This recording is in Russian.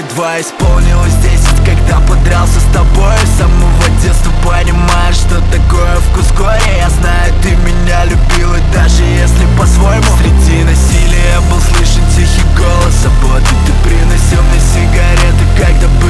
едва исполнилось 10, когда подрался с тобой. С самого детства понимаешь, что такое вкус горя. Я знаю, ты меня любила, даже если по-своему. Среди насилия был слышен тихий голос заботы. Ты приносил мне сигареты, когда